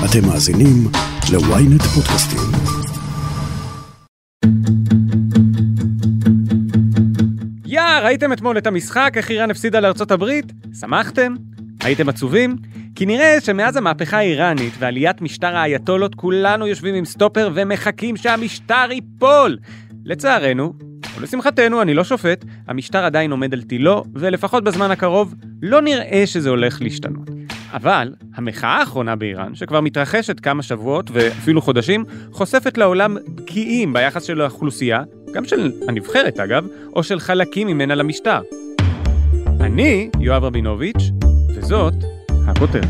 אתם מאזינים ל-ynet פודקאסטים. ראיתם אתמול את המשחק, איך איראן הפסידה לארצות הברית? שמחתם? הייתם עצובים? כי נראה שמאז המהפכה האיראנית ועליית משטר האייתולות כולנו יושבים עם סטופר ומחכים שהמשטר ייפול. לצערנו, ולשמחתנו, אני לא שופט, המשטר עדיין עומד על תילו, ולפחות בזמן הקרוב לא נראה שזה הולך להשתנות. אבל המחאה האחרונה באיראן, שכבר מתרחשת כמה שבועות ואפילו חודשים, חושפת לעולם בקיאים ביחס של האוכלוסייה, גם של הנבחרת אגב, או של חלקים ממנה למשטר. אני יואב רבינוביץ', וזאת הכותרת.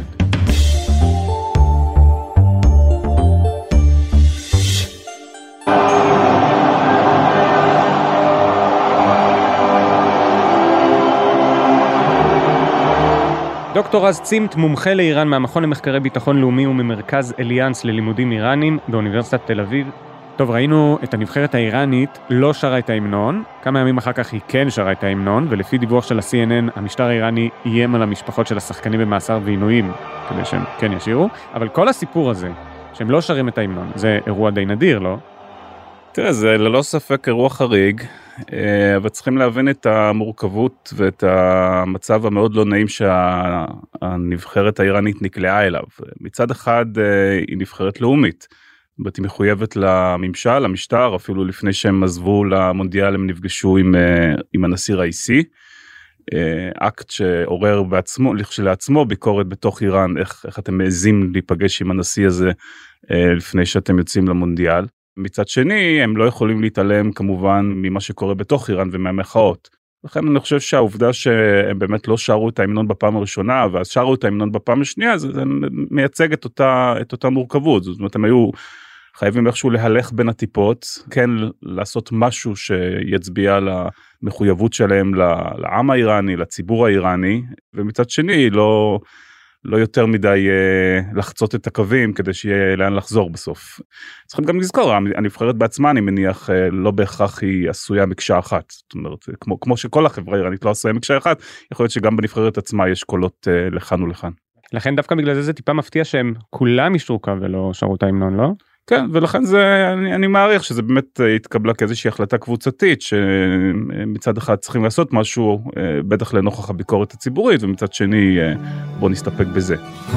דוקטור רז צימת, מומחה לאיראן מהמכון למחקרי ביטחון לאומי וממרכז אליאנס ללימודים איראנים באוניברסיטת תל אביב. טוב, ראינו את הנבחרת האיראנית לא שרה את ההמנון, כמה ימים אחר כך היא כן שרה את ההמנון, ולפי דיווח של ה-CNN, המשטר האיראני איים על המשפחות של השחקנים במאסר ועינויים, כדי שהם כן ישירו, אבל כל הסיפור הזה, שהם לא שרים את ההמנון, זה אירוע די נדיר, לא? תראה, זה ללא ספק אירוע חריג, אבל צריכים להבין את המורכבות ואת המצב המאוד לא נעים שהנבחרת האיראנית נקלעה אליו. מצד אחד היא נבחרת לאומית, זאת אומרת, היא מחויבת לממשל, למשטר, אפילו לפני שהם עזבו למונדיאל הם נפגשו עם הנשיא ראיסי, אקט שעורר בעצמו, לכשלעצמו ביקורת בתוך איראן, איך אתם מעזים להיפגש עם הנשיא הזה לפני שאתם יוצאים למונדיאל. מצד שני, הם לא יכולים להתעלם כמובן ממה שקורה בתוך איראן ומהמחאות. לכן אני חושב שהעובדה שהם באמת לא שרו את ההמנון בפעם הראשונה, ואז שרו את ההמנון בפעם השנייה, זה מייצג את אותה מורכבות. זאת אומרת, הם היו חייבים איכשהו להלך בין הטיפות, כן לעשות משהו שיצביע על המחויבות שלהם לעם האיראני, לציבור האיראני, ומצד שני לא יותר מדי לחצות את הקווים כדי שיהיה לאן לחזור בסוף. צריכים גם לזכור, הנבחרת בעצמה אני מניח לא בהכרח היא עשויה מקשה אחת, זאת אומרת, כמו שכל החברה האיראנית לא עשויה מקשה אחת, יכול להיות שגם בנבחרת עצמה יש קולות לכאן ולכאן. לכן דווקא בגלל זה טיפה מפתיע שהם כולם ישרו קו ולא שרו את ההמנון, לא? כן, ולכן אני מעריך שזה באמת התקבלה כאיזושהי החלטה קבוצתית, שמצד אחד צריכים לעשות משהו, בטח לנוכח הביקורת הציבורית, ומצד שני בוא נסתפק בזה.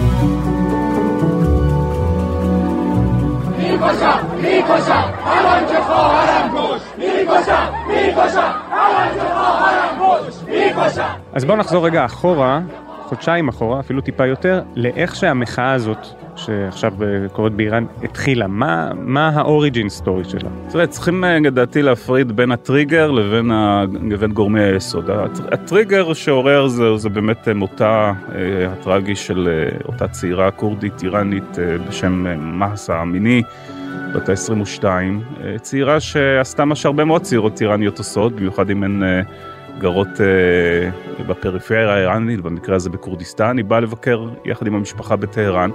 אז בואו נחזור רגע אחורה, חודשיים אחורה, אפילו טיפה יותר, לאיך שהמחאה הזאת שעכשיו קורית באיראן התחילה. מה האוריג'ין סטורי שלה? תראה, צריכים לדעתי להפריד בין הטריגר לבין גורמי היסוד. הטריגר שעורר זה באמת מותה הטרגי של אותה צעירה קורדית איראנית בשם מהסה אמיני, בת ה-22, צעירה שעשתה מה שהרבה מאוד צעירות איראניות עושות, במיוחד אם הן גרות בפריפריה האיראנית, במקרה הזה בקורדיסטן. היא באה לבקר יחד עם המשפחה בטהרן,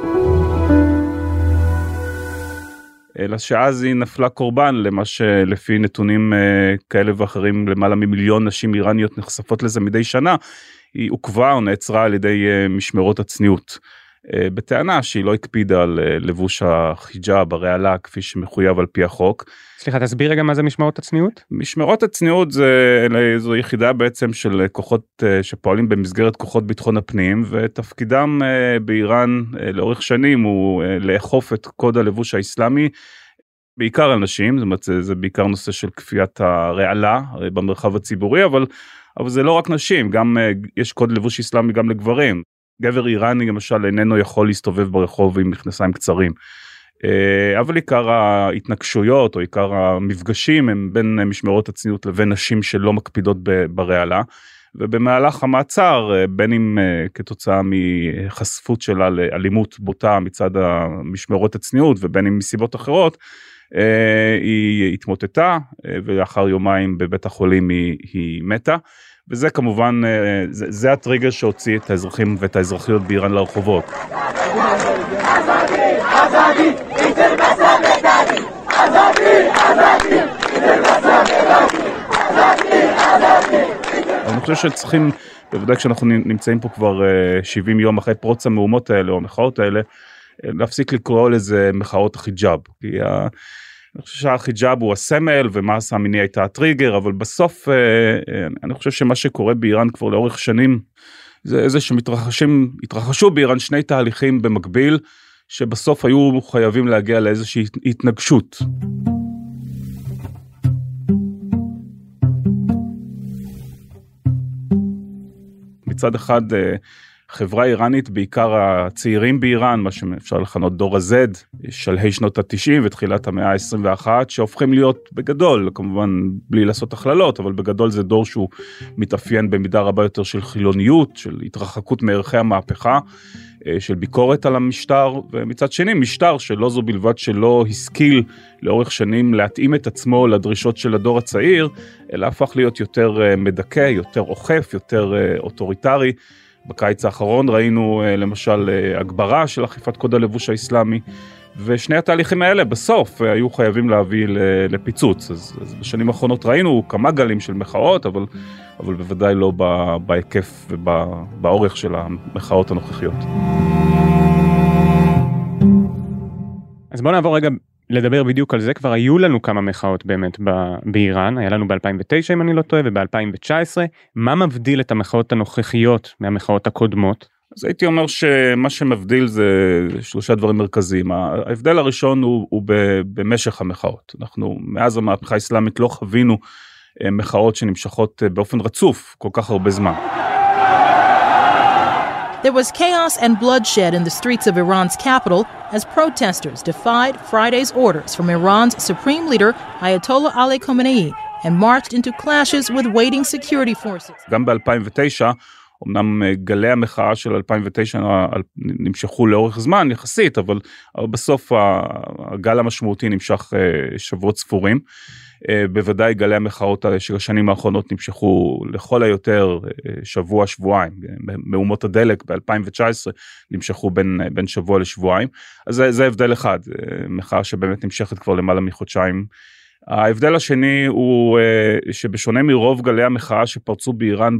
אלא שאז היא נפלה קורבן למה שלפי נתונים כאלה ואחרים, למעלה ממיליון נשים איראניות נחשפות לזה מדי שנה, היא עוקבה או נעצרה על ידי משמרות הצניעות, בטענה שהיא לא הקפידה על לבוש החיג'אב, הרעלה, כפי שמחויב על פי החוק. סליחה, תסביר רגע מה זה משמרות הצניעות? משמרות הצניעות זו יחידה בעצם של כוחות שפועלים במסגרת כוחות ביטחון הפנים, ותפקידם באיראן לאורך שנים הוא לאכוף את קוד הלבוש האסלאמי, בעיקר על נשים, זאת אומרת זה בעיקר נושא של כפיית הרעלה במרחב הציבורי, אבל זה לא רק נשים, גם יש קוד לבוש אסלאמי גם לגברים. גבר איראני למשל איננו יכול להסתובב ברחוב עם מכנסיים קצרים, אבל עיקר ההתנגשויות או עיקר המפגשים הם בין משמרות הצניעות לבין נשים שלא מקפידות ברעלה, ובמהלך המעצר, בין אם כתוצאה מחשפות שלה לאלימות בוטה מצד המשמרות הצניעות, ובין אם מסיבות אחרות, היא התמוטטה, ולאחר יומיים בבית החולים היא מתה, וזה כמובן, זה הטריגר שהוציא את האזרחים ואת האזרחיות באיראן לרחובות. אני חושב שצריכים, בוודאי כשאנחנו נמצאים פה כבר 70 יום אחרי פרוץ המהומות האלה או המחאות האלה, להפסיק לקרוא לזה מחאות החיג'אב, כי אני חושב שהחיג'אב הוא הסמל, ומאסה המיני הייתה הטריגר, אבל בסוף אני חושב שמה שקורה באיראן כבר לאורך שנים, זה איזה התרחשו באיראן שני תהליכים במקביל, שבסוף היו חייבים להגיע לאיזושהי התנגשות. מצד אחד, חברה איראנית, בעיקר הצעירים באיראן, מה שאפשר לכנות דור ה-Z, שלהי שנות ה-90 ותחילת המאה ה-21, שהופכים להיות בגדול, כמובן בלי לעשות הכללות, אבל בגדול זה דור שהוא מתאפיין במידה רבה יותר של חילוניות, של התרחקות מערכי המהפכה, של ביקורת על המשטר, ומצד שני משטר שלא זו בלבד שלא השכיל לאורך שנים להתאים את עצמו לדרישות של הדור הצעיר, אלא הפך להיות יותר מדכא, יותר אוכף, יותר אוטוריטרי. בקיץ האחרון ראינו למשל הגברה של אכיפת קוד הלבוש האסלאמי, ושני התהליכים האלה בסוף היו חייבים להביא לפיצוץ. אז בשנים האחרונות ראינו כמה גלים של מחאות, אבל בוודאי לא בהיקף ובאורך של המחאות הנוכחיות. אז בואו נעבור רגע לדבר בדיוק על זה. כבר היו לנו כמה מחאות באמת באיראן, היה לנו ב-2009 אם אני לא טועה, וב-2019. מה מבדיל את המחאות הנוכחיות מהמחאות הקודמות? אז הייתי אומר שמה שמבדיל זה שלושה דברים מרכזיים. ההבדל הראשון הוא במשך המחאות. אנחנו מאז המהפכה האסלאמית לא חווינו מחאות שנמשכות באופן רצוף כל כך הרבה זמן. There was chaos and bloodshed in the streets of Iran's capital as protesters defied Friday's orders from Iran's supreme leader Ayatollah Ali Khamenei and marched into clashes with waiting security forces. גם ב-2009, אמנם גלי המחאה של 2009 נמשכו לאורך זמן יחסית, אבל בסוף הגל המשמעותי נמשך שבועות ספורים. בוודאי גלי המחאות של השנים האחרונות נמשכו לכל היותר שבוע, שבועיים. מהומות הדלק ב-2019 נמשכו בין שבוע לשבועיים. אז זה הבדל אחד, מחאה שבאמת נמשכת כבר למעלה מחודשיים. ההבדל השני הוא שבשונה מרוב גלי המחאה שפרצו באיראן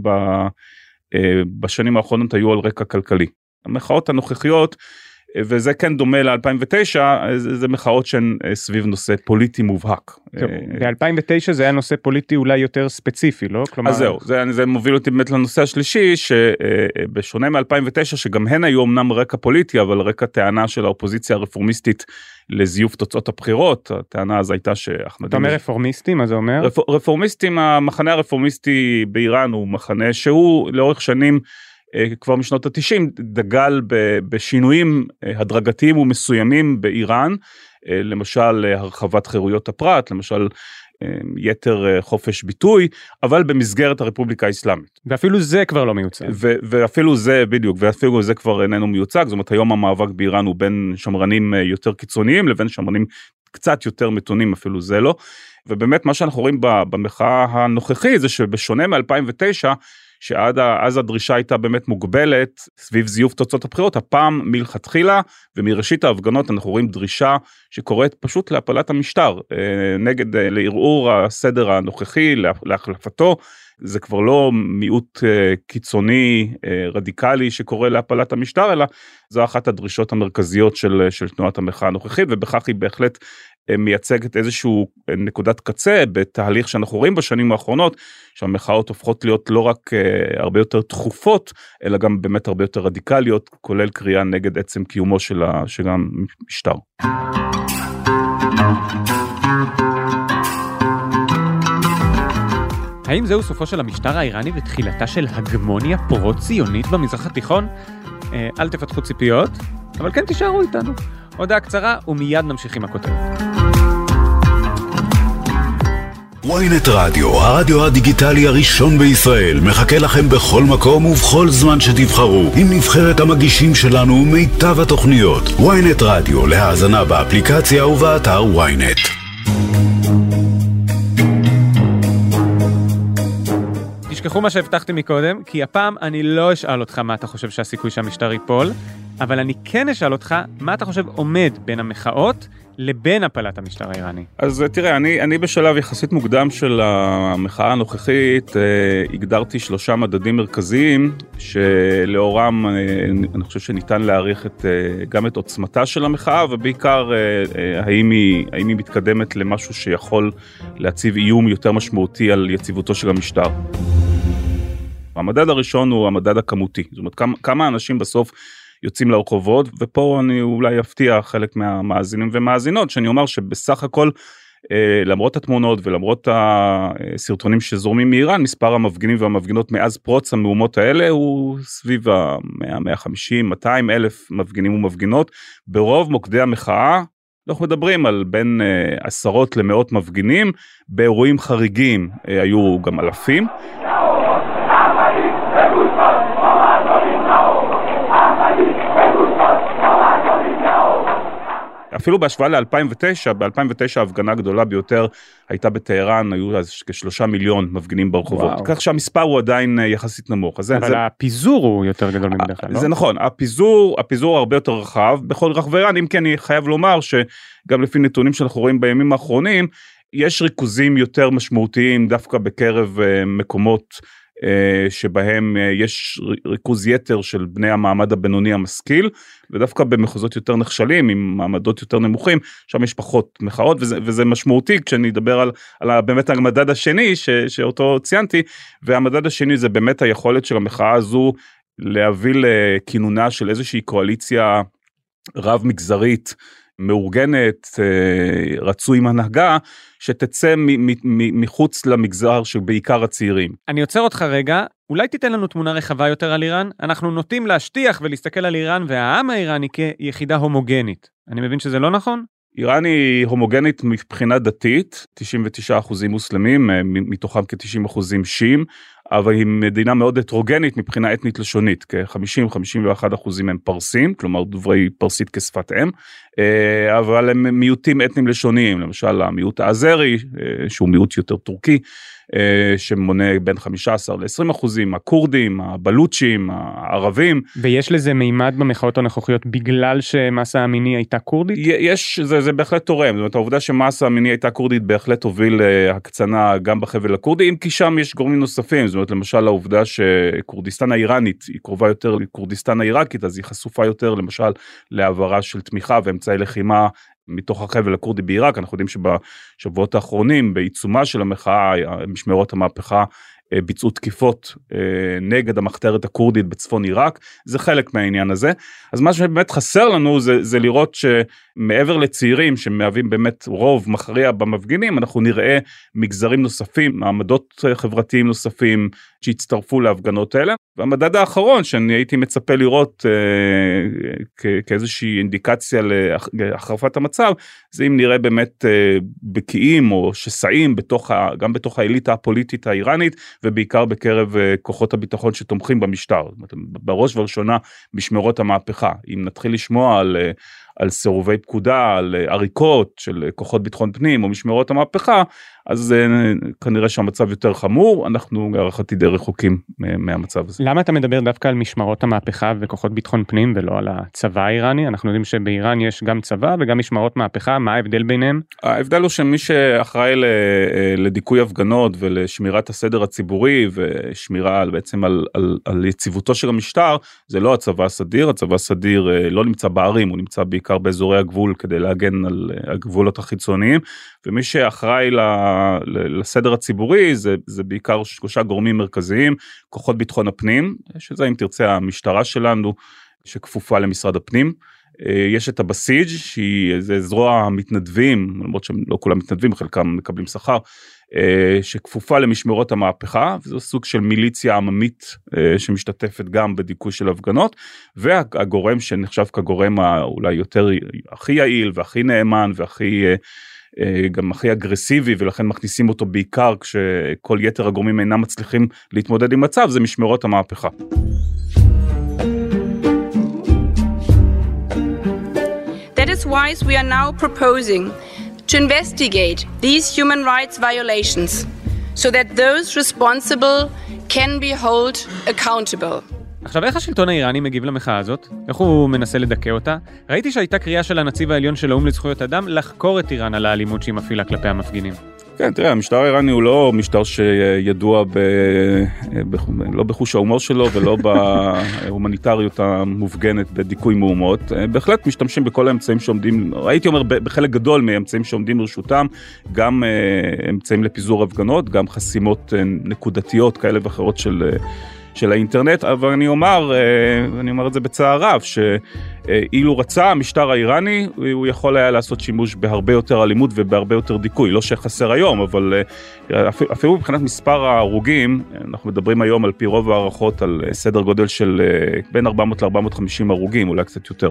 בשנים האחרונות היו על רקע כלכלי. המחאות הנוכחיות, וזה כן דומה ל-2009, זה מחאות שהן סביב נושא פוליטי מובהק. ב-2009 זה היה נושא פוליטי אולי יותר ספציפי, לא? אז זהו, זה מוביל אותי באמת לנושא השלישי, שבשונה מ-2009, שגם הן היו אמנם רקע פוליטי, אבל רקע טענה של האופוזיציה הרפורמיסטית לזיוף תוצאות הבחירות. הטענה הזו הייתה שאחמדינג'אד... אתה אומר רפורמיסטים, מה זה אומר? רפורמיסטים, המחנה הרפורמיסטי באיראן הוא מחנה שהוא לאורך שנים, כבר משנות ה-90, דגל בשינויים הדרגתיים ומסוימים באיראן, למשל הרחבת חירויות הפרט, למשל יתר חופש ביטוי, אבל במסגרת הרפובליקה האסלאמית. ואפילו זה כבר לא מיוצג. ואפילו זה, בדיוק, ואפילו זה כבר איננו מיוצג, זאת אומרת, היום המאבק באיראן הוא בין שמרנים יותר קיצוניים, לבין שמרנים קצת יותר מתונים, אפילו זה לא. ובאמת מה שאנחנו רואים במחאה הנוכחית, זה שבשונה מ-2009, אז הדרישה הייתה באמת מוגבלת סביב זיוף תוצאות הבחירות, הפעם מלכתחילה ומראשית ההפגנות אנחנו רואים דרישה שקוראת פשוט להפלת המשטר, נגד לערעור הסדר הנוכחי, להחלפתו. זה כבר לא מיעוט קיצוני רדיקלי שקורא להפלת המשטר, אלא זו אחת הדרישות המרכזיות של תנועת המחאה הנוכחית, ובכך היא בהחלט מייצגת איזשהו נקודת קצה בתהליך שאנחנו רואים בשנים האחרונות, שהמחאות הופכות להיות לא רק הרבה יותר תכופות, אלא גם באמת הרבה יותר רדיקליות, כולל קריאה נגד עצם קיומו של המשטר. האם זהו סופו של המשטר האיראני ותחילתה של הגמוניה פרו-ציונית במזרח התיכון? אל תפתחו ציפיות, אבל כן תישארו איתנו. הודעה קצרה ומיד נמשיך עם הכותרת. ynet רדיו, הרדיו הדיגיטלי הראשון בישראל, מחכה לכם בכל מקום ובכל זמן שתבחרו, עם נבחרת המגישים שלנו ומיטב התוכניות. ynet רדיו, להאזנה באפליקציה ובאתר ynet. תשכחו מה שהבטחתי מקודם, כי הפעם אני לא אשאל אותך מה אתה חושב שהסיכוי שהמשטר ייפול, אבל אני כן אשאל אותך מה אתה חושב עומד בין המחאות לבין הפלת המשטר האיראני. אז תראה, אני בשלב יחסית מוקדם של המחאה הנוכחית, הגדרתי 3 מדדים מרכזיים, שלאורם אני חושב שניתן להעריך גם את עוצמתה של המחאה, ובעיקר האם היא מתקדמת למשהו שיכול להציב איום יותר משמעותי על יציבותו של המשטר. המדד הראשון הוא המדד הכמותי, זאת אומרת כמה אנשים בסוף יוצאים לרחובות, ופה אני אולי אפתיע חלק מהמאזינים ומאזינות, שאני אומר שבסך הכל, למרות התמונות ולמרות הסרטונים שזורמים מאיראן, מספר המפגינים והמפגינות מאז פרוץ המהומות האלה, הוא סביב ה-100, 150, 200 אלף מפגינים ומפגינות, ברוב מוקדי המחאה, אנחנו מדברים על בין עשרות למאות מפגינים, באירועים חריגים היו גם אלפים, אפילו בהשוואה ל-2009, ב-2009 ההפגנה הגדולה ביותר הייתה בטהרן, היו אז כ3 מיליון מפגינים ברחובות, כך שהמספר הוא עדיין יחסית נמוך. אבל הפיזור הוא יותר גדול מבדרך כלל, לא? זה נכון, הפיזור הרבה יותר רחב, בכל רחבי איראן, אם כן אני חייב לומר שגם לפי נתונים שאנחנו רואים בימים האחרונים, יש ריכוזים יותר משמעותיים דווקא בקרב מקומות, שבהם יש ריכוז יתר של בני המעמד הבינוני המשכיל, ודווקא במחוזות יותר נחשלים, עם מעמדות יותר נמוכים, שם יש פחות מחאות, וזה משמעותי כשאני אדבר על באמת המדד השני, שאותו ציינתי, והמדד השני זה באמת היכולת של המחאה הזו, להביא לכינונה של איזושהי קואליציה רב מגזרית, מאורגנת, רצוי עם הנהגה, שתצא מחוץ למגזר שבעיקר הצעירים. אני עוצר אותך רגע, אולי תיתן לנו תמונה רחבה יותר על איראן? אנחנו נוטים להשטיח ולהסתכל על איראן והעם האיראני כיחידה הומוגנית. אני מבין שזה לא נכון? איראן היא הומוגנית מבחינה דתית, 99% מוסלמים, מתוכם כ-90% שיעים, אבל היא מדינה מאוד הטרוגנית מבחינה אתנית לשונית, כ-50-51% הם פרסים, כלומר דוברי פרסית כשפת אם, אבל הם מיעוטים אתנים לשוניים, למשל המיעוט האזרי, שהוא מיעוט יותר טורקי, שמונה בין 15-20%, הקורדים, הבלוצ'ים, הערבים. ויש לזה מימד במחאות הנוכחיות בגלל שמסה המיני הייתה קורדית? יש, זה בהחלט תורם, זאת אומרת העובדה שמסה המיני הייתה קורדית בהחלט הוביל להקצנה גם בחבל הקורדי, אם כי שם יש גורמים נוספים, זאת אומרת למשל העובדה שקורדיסטן האיראנית היא קרובה יותר לקורדיסטן העיראקית, אז היא חשופה יותר למשל להעברה של תמיכה ואמצעי לחימה, מתוך החבל הקורדי בעיראק. אנחנו יודעים שבשבועות האחרונים, בעיצומה של המחאה, משמרות המהפכה ביצעו תקיפות נגד המחתרת הקורדית בצפון עיראק, זה חלק מהעניין הזה. אז מה שבאמת חסר לנו זה לראות שמעבר לצעירים שמהווים באמת רוב מכריע במפגינים, אנחנו נראה מגזרים נוספים, מעמדות חברתיים נוספים שהצטרפו להפגנות האלה. והמדד האחרון שאני הייתי מצפה לראות כאיזושהי אינדיקציה להחרפת המצב, זה אם נראה באמת בקיאים או שסעים גם בתוך האליטה הפוליטית האיראנית, ובעיקר בקרב כוחות הביטחון שתומכים במשטר. בראש ובראשונה משמרות המהפכה. אם נתחיל לשמוע על סירובי פקודה, על עריקות של כוחות ביטחון פנים או משמרות המהפכה, אז כנראה שהמצב יותר חמור, אנחנו הערכתי די רחוקים מהמצב הזה. למה אתה מדבר דווקא על משמרות המהפכה וכוחות ביטחון פנים ולא על הצבא האיראני? אנחנו יודעים שבאיראן יש גם צבא וגם משמרות מהפכה, מה ההבדל ביניהם? ההבדל הוא שמי שאחראי לדיכוי הפגנות ולשמירת הסדר הציבורי ושמירה בעצם על יציבותו של המשטר, זה לא הצבא הסדיר, הצבא הסדיר לא נמצא בערים, הוא נמצא בעיקר באזורי הגבול כדי להגן על הגבולות החיצוניים, ומי שאחראי לסדר הציבורי זה בעיקר 3 גורמים מרכזיים, כוחות ביטחון הפנים, שזה אם תרצה המשטרה שלנו שכפופה למשרד הפנים, יש את הבסיג' שהיא זרוע המתנדבים, למרות שהם לא כולם מתנדבים, חלקם מקבלים שכר, שכפופה למשמרות המהפכה, וזו סוג של מיליציה עממית שמשתתפת גם בדיכוי של הפגנות, והגורם שנחשב כגורם אולי יותר הכי יעיל והכי נאמן והכי גם הכי אגרסיבי, ולכן מכניסים אותו בעיקר כשכל יתר הגורמים אינם מצליחים להתמודד עם מצב, זה משמרות המהפכה. That is why we are now proposing to investigate these human rights violations so that those responsible can be held accountable. עכשיו, איך השלטון האיראני מגיב למחאה הזאת? איך הוא מנסה לדכא אותה? ראיתי שהייתה קריאה של הנציב העליון של האו"ם לזכויות אדם לחקור את איראן על האלימות שהיא מפעילה כלפי המפגינים. כן, תראה, המשטר האיראני הוא לא משטר שידוע לא בחוש ההומור שלו ולא בהומניטריות המופגנת בדיכוי מהומות. בהחלט משתמשים בכל האמצעים שעומדים, הייתי אומר בחלק גדול מהאמצעים שעומדים לרשותם, גם אמצעים לפיזור הפגנות, גם חסימות נקודתיות כאלה ואחרות של האינטרנט, אבל אני אומר את זה בצער רב, שאילו רצה המשטר האיראני, הוא יכול היה לעשות שימוש בהרבה יותר אלימות ובהרבה יותר דיכוי, לא שחסר היום, אבל אפילו מבחינת מספר ההרוגים, אנחנו מדברים היום על פי רוב הערכות על סדר גודל של בין 400 ל-450 הרוגים, אולי קצת יותר.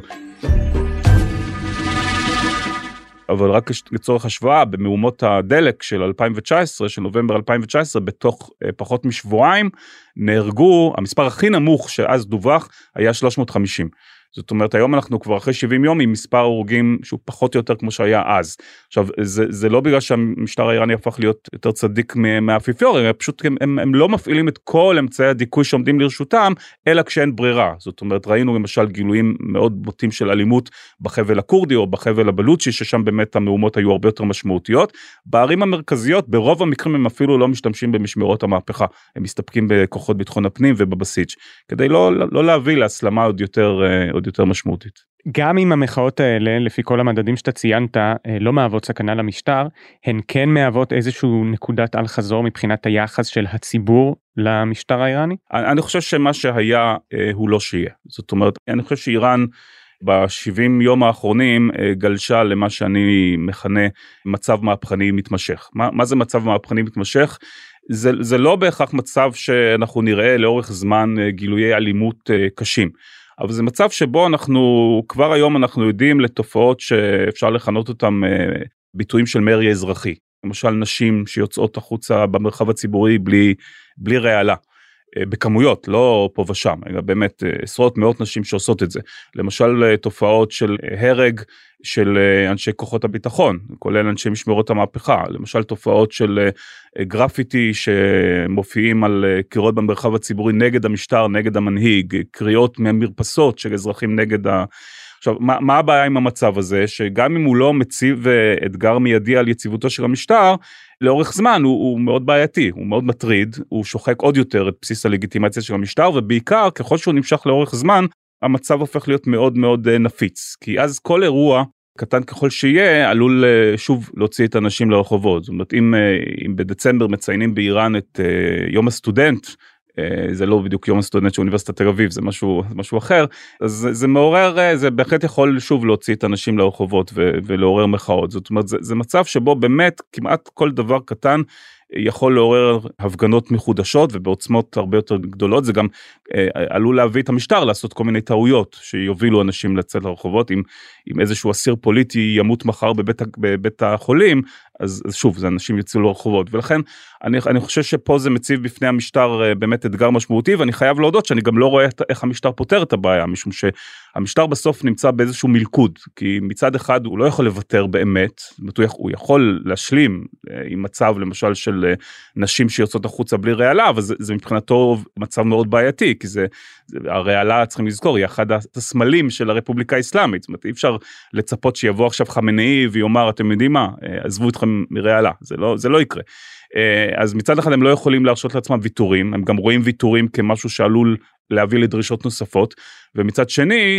אבל רק לצורך השוואה, במהומות הדלק של 2019, של נובמבר 2019, בתוך פחות משבועיים, נהרגו, המספר הכי נמוך שאז דווח, היה 350. זאת אומרת, היום אנחנו כבר אחרי 70 יום עם מספר הרוגים שהוא פחות או יותר כמו שהיה אז. עכשיו, זה לא בגלל שהמשטר האיראני הפך להיות יותר צדיק מהאפיפיור, פשוט הם לא מפעילים את כל אמצעי הדיכוי שעומדים לרשותם, אלא כשאין ברירה. זאת אומרת, ראינו למשל גילויים מאוד בוטים של אלימות בחבל הקורדי או בחבל הבלוצ'י, ששם באמת המהומות היו הרבה יותר משמעותיות. בערים המרכזיות, ברוב המקרים הם אפילו לא משתמשים במשמרות המהפכה, הם מסתפקים בכוחות ביטחון הפנים ובבסיץ', כדי לא להביא להסלמה עוד יותר משמעותית. גם אם המחאות האלה, לפי כל המדדים שאתה ציינת, לא מהוות סכנה למשטר, הן כן מהוות איזשהו נקודת על חזור מבחינת היחס של הציבור למשטר האיראני? אני חושב שמה שהיה הוא לא שיהיה. זאת אומרת, אני חושב שאיראן ב-70 יום האחרונים גלשה למה שאני מכנה מצב מהפכני מתמשך. מה זה מצב מהפכני מתמשך? זה לא בהכרח מצב שאנחנו נראה לאורך זמן גילויי אלימות קשים. אבל זה מצב שבו כבר היום אנחנו יודעים לתופעות שאפשר לכנות אותם ביטויים של מרי אזרחי. למשל נשים שיוצאות החוצה במרחב הציבורי בלי רעלה. בכמויות, לא פה ושם, אלא באמת עשרות מאות נשים שעושות את זה. למשל תופעות של הרג של אנשי כוחות הביטחון, כולל אנשי משמרות המהפכה, למשל תופעות של גרפיטי שמופיעים על קירות במרחב הציבורי נגד המשטר, נגד המנהיג, קריאות מהמרפסות של אזרחים נגד עכשיו, מה הבעיה עם המצב הזה? שגם אם הוא לא מציב אתגר מיידי על יציבותו של המשטר, לאורך זמן הוא מאוד בעייתי, הוא מאוד מטריד, הוא שוחק עוד יותר את בסיס הלגיטימציה של המשטר, ובעיקר ככל שהוא נמשך לאורך זמן, המצב הופך להיות מאוד מאוד נפיץ, כי אז כל אירוע קטן ככל שיהיה, עלול שוב להוציא את האנשים לרחובות. זאת אומרת, אם בדצמבר מציינים באיראן את יום הסטודנט, זה לא בדיוק יום הסטודנט של אוניברסיטת תל אביב, זה משהו אחר, אז זה מעורר, זה בהחלט יכול שוב להוציא את האנשים לרחובות ולעורר מחאות. זאת אומרת, זה מצב שבו באמת כמעט כל דבר קטן יכול לעורר הפגנות מחודשות ובעוצמות הרבה יותר גדולות. זה גם עלול להביא את המשטר לעשות כל מיני טעויות שיובילו אנשים לצאת לרחובות. אם איזשהו אסיר פוליטי ימות מחר בבית החולים, אז שוב, זה אנשים יצאו לרחובות. ולכן אני חושב שפה זה מציב בפני המשטר באמת אתגר משמעותי, ואני חייב להודות שאני גם לא רואה איך המשטר פותר את הבעיה, משום שהמשטר בסוף נמצא באיזשהו מלכוד, כי מצד אחד הוא לא יכול לוותר באמת, הוא יכול להשלים עם מצב למשל של נשים שיוצאות החוצה בלי רעלה, אבל זה מבחינתו מצב מאוד בעייתי, כי הרעלה, צריכים לזכור, היא אחד הסמלים של הרפובליקה האסלאמית. זאת אומרת, אי אפשר לצפות שיבוא עכשיו חמינאי ויאמר, אתם יודעים מה, עזבו אתכם מרעלה, זה לא יקרה. אז מצד אחד הם לא יכולים להרשות לעצמם ויתורים, הם גם רואים ויתורים כמשהו שעלול להביא לדרישות נוספות, ומצד שני,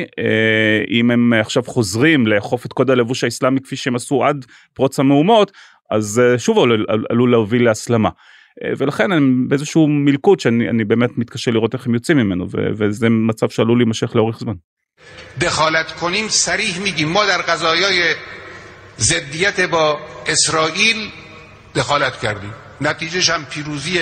אם הם עכשיו חוזרים לאכוף את קוד הלבוש האסלאמי כפי שהם עשו עד פרוץ המהומות, אז שוב עלול להוביל להסלמה. ולכן הם באיזשהו מלכוד שאני באמת מתקשה לראות איך הם יוצאים ממנו, וזה מצב שעלול להימשך לאורך זמן. دخالت کنیم صریح میگیم ما در قضایای ضدیت با اسرائیل دخالت کردیم نتیجهش هم پیروزی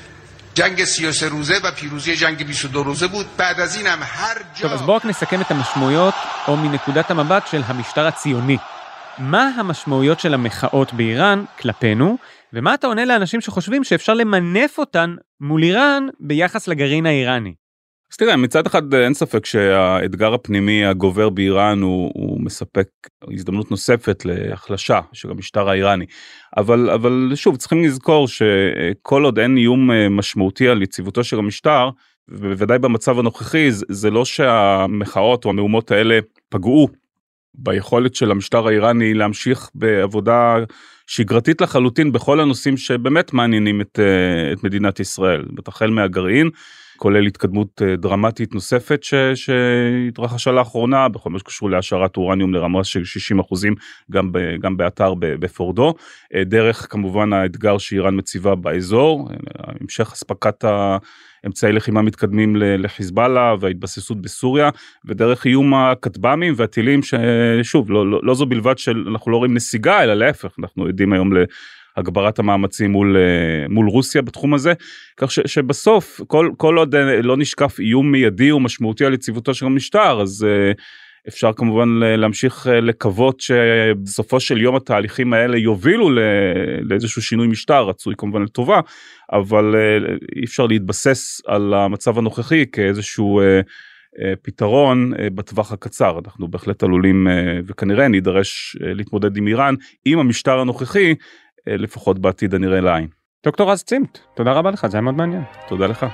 جنگ 33 روزه و پیروزی جنگ 22 روزه بود بعد از این هم هر جا טוב, אז בואו רק נסכם את המשמעויות או מנקודת המבט של המשטר הציוני. מה המשמעויות של המחאות באיראן כלפינו, ומה אתה עונה לאנשים שחושבים שאפשר למנף אותן מול איראן ביחס לגרעין האיראני? אז תראה, מצד אחד אין ספק שהאתגר הפנימי הגובר באיראן הוא מספק הזדמנות נוספת להחלשה של המשטר האיראני. אבל שוב, צריכים לזכור שכל עוד אין איום משמעותי על יציבותו של המשטר, ובוודאי במצב הנוכחי, זה לא שהמחאות או המהומות האלה פגעו ביכולת של המשטר האיראני להמשיך בעבודה שגרתית לחלוטין בכל הנושאים שבאמת מעניינים את מדינת ישראל, בתחל מהגרעין, כולל התקדמות דרמטית נוספת שהתרחשה לאחרונה, בכל מה שקשור להשארת אורניום לרמה של 60% גם באתר בפורדו, דרך כמובן האתגר שאיראן מציבה באזור, המשך הספקת אמצעי לחימה מתקדמים לחיזבאללה וההתבססות בסוריה, ודרך איום הכטב"מים והטילים ששוב, לא זו בלבד שאנחנו לא רואים נסיגה, אלא להפך, אנחנו יודעים היום להגברת המאמצים מול רוסיה בתחום הזה, כך שבסוף, כל עוד לא נשקף איום מיידי ומשמעותי על יציבותו של המשטר, אז אפשר כמובן להמשיך לקוות שבסופו של יום התהליכים האלה יובילו לאיזשהו שינוי משטר, רצוי כמובן לטובה, אבל אי אפשר להתבסס על המצב הנוכחי כאיזשהו פתרון בטווח הקצר. אנחנו בהחלט עלולים וכנראה נידרש להתמודד עם איראן, עם המשטר הנוכחי, לפחות בעתיד הנראה לעין. דוקטור רז צימת, תודה רבה לך, זה היה מאוד מעניין. תודה לך.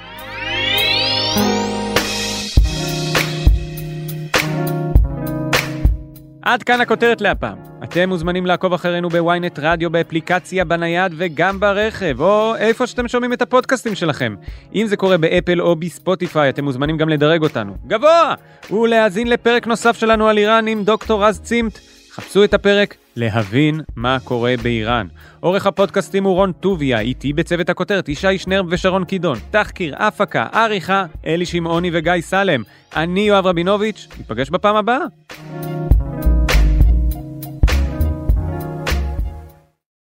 עד כאן הכותרת להפעם. אתם מוזמנים לעקוב אחרינו בוויינט רדיו, באפליקציה, בנייד וגם ברכב, או איפה שאתם שומעים את הפודקאסטים שלכם. אם זה קורה באפל או בספוטיפיי, אתם מוזמנים גם לדרג אותנו גבוה, ולהאזין לפרק נוסף שלנו על איראן עם דוקטור רז צימת. חפשו את הפרק להבין מה קורה באיראן. עורך הפודקאסטים הוא רון טוביה, איתי בצוות הכותרת ישי שנרב ושרון קידון, תחקיר, הפקה, עריכה, אלי שמעוני וגיא סלם. אני יואב רבינוביץ', ניפגש בפעם הבאה.